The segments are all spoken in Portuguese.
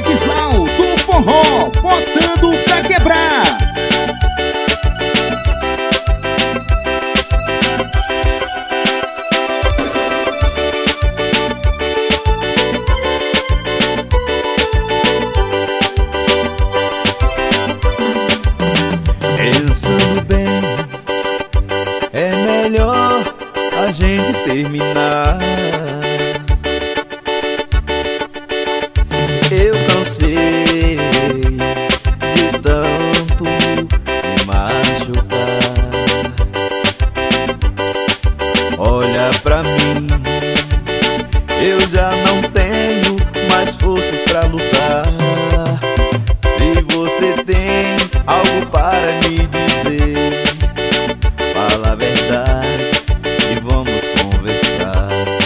Ladislau do forró, botando pra quebrar. Pensando bem, é melhor a gente terminar. Eu cansei de tanto me machucar. Olha pra mim, eu já não tenho mais forças pra lutar. Se você tem algo para me dizer, fala a verdade e vamos conversar.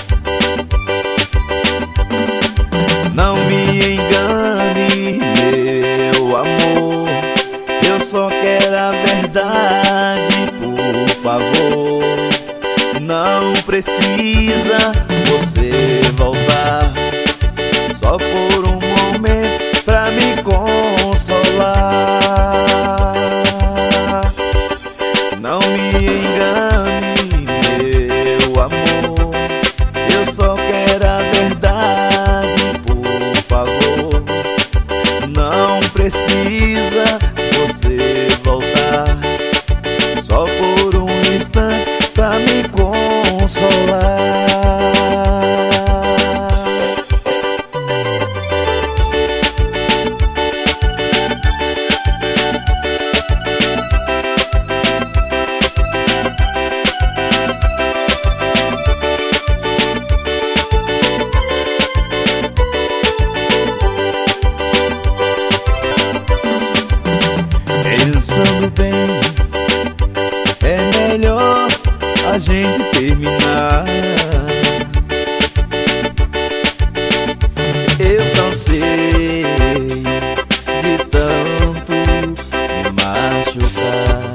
Não me engane, meu amor, eu só quero a verdade, por favor. Não precisa você voltar só por um momento pra me consolar. Não me engane, meu amor, eu só quero a verdade, por favor. Não precisa você voltar só por um instante pra me consolar. Pensando bem, é melhor a gente terminar. Eu cansei de tanto me machucar.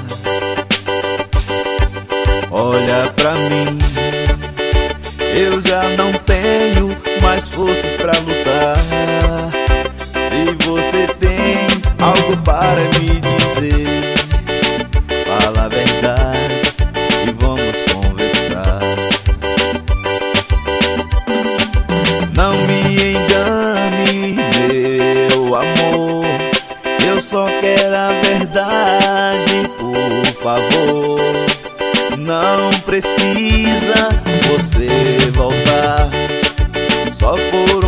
Olha pra mim, eu já não tenho mais forças pra lutar. Se você tem algo para me dizer, fala a verdade e vamos conversar. Não me engane, meu amor, eu só quero a verdade, por favor. Não precisa você voltar só por